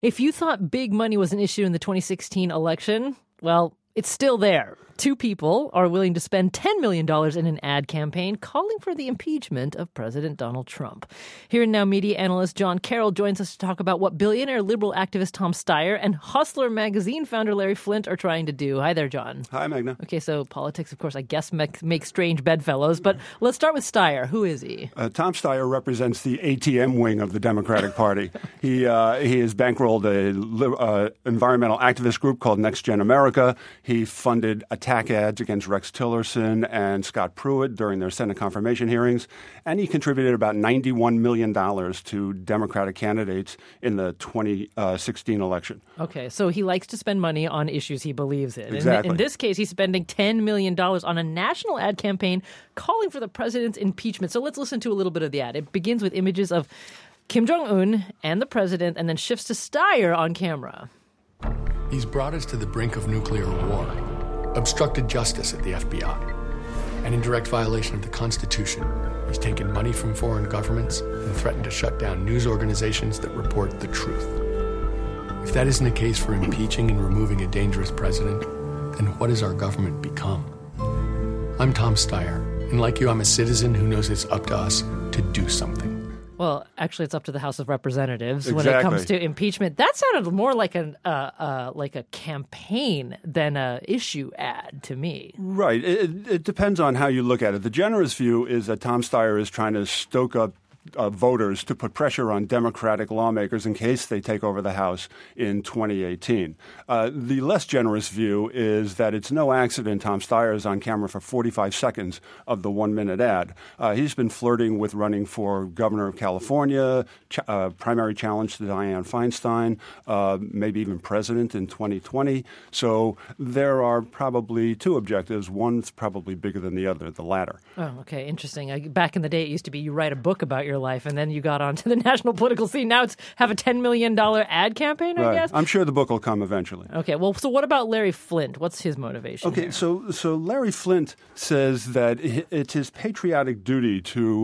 If you thought big money was an issue in the 2016 election, well, it's still there. Two people are willing to spend $10 million in an ad campaign calling for the impeachment of President Donald Trump. Here and Now media analyst John Carroll joins us to talk about what billionaire liberal activist Tom Steyer and Hustler magazine founder Larry Flynt are trying to do. Hi there, John. Hi, Magna. Okay, so politics, of course, I guess make strange bedfellows, but let's start with Steyer. Who is he? Tom Steyer represents the ATM wing of the Democratic Party. He has bankrolled a environmental activist group called Next Gen America. He funded attack ads against Rex Tillerson and Scott Pruitt during their Senate confirmation hearings, and he contributed about $91 million to Democratic candidates in the 2016 election. Okay, so he likes to spend money on issues he believes in. Exactly. In this case, he's spending $10 million on a national ad campaign calling for the president's impeachment. So let's listen to a little bit of the ad. It begins with images of Kim Jong-un and the president and then shifts to Steyer on camera. He's brought us to the brink of nuclear war, obstructed justice at the FBI, and in direct violation of the Constitution, he's taken money from foreign governments and threatened to shut down news organizations that report the truth. If that isn't a case for impeaching and removing a dangerous president, then what has our government become? I'm Tom Steyer, and like you, I'm a citizen who knows it's up to us to do something. Well, actually, it's up to the House of Representatives Exactly. when it comes to impeachment. That sounded more like a campaign than a issue ad to me. Right. It depends on how you look at it. The generous view is that Tom Steyer is trying to stoke up voters to put pressure on Democratic lawmakers in case they take over the House in 2018. The less generous view is that it's no accident Tom Steyer is on camera for 45 seconds of the 1-minute ad. He's been flirting with running for governor of California, primary challenge to Dianne Feinstein, maybe even president in 2020. So there are probably two objectives. One's probably bigger than the other, the latter. Oh, okay. Interesting. Back in the day, it used to be you write a book about your life, and then you got onto the national political scene. Now it's have a $10 million ad campaign, I guess? I'm sure the book will come eventually. Okay, well, so what about Larry Flynt? What's his motivation Okay, here? so Larry Flynt says that it's his patriotic duty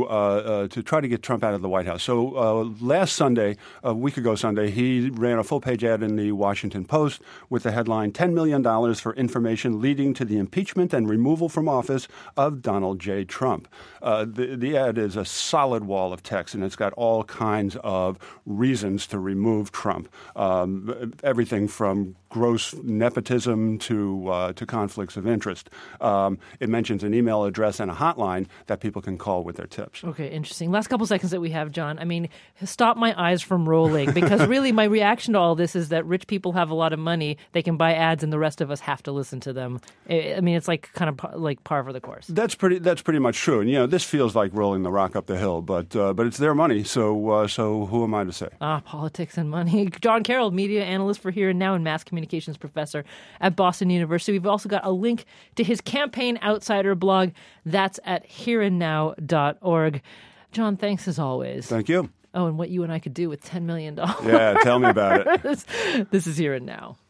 to try to get Trump out of the White House. So last Sunday, a week ago Sunday, he ran a full-page ad in the Washington Post with the headline, $10 million for information leading to the impeachment and removal from office of Donald J. Trump. The ad is a solid wall of text, and it's got all kinds of reasons to remove Trump, everything from gross nepotism to conflicts of interest. It mentions an email address and a hotline that people can call with their tips. Okay, interesting. Last couple seconds that we have, John. I mean, stop my eyes from rolling, because really my reaction to all this is that rich people have a lot of money. They can buy ads, and the rest of us have to listen to them. I mean, it's like kind of like par for the course. That's pretty much true. And this feels like rolling the rock up the hill, but it's their money. So who am I to say? Politics and money. John Carroll, media analyst for Here and Now and mass communications professor at Boston University. We've also got a link to his Campaign Outsider blog. That's at hereandnow.org. John, thanks as always. Thank you. Oh, and what you and I could do with $10 million. Yeah, tell me about it. This is Here and Now.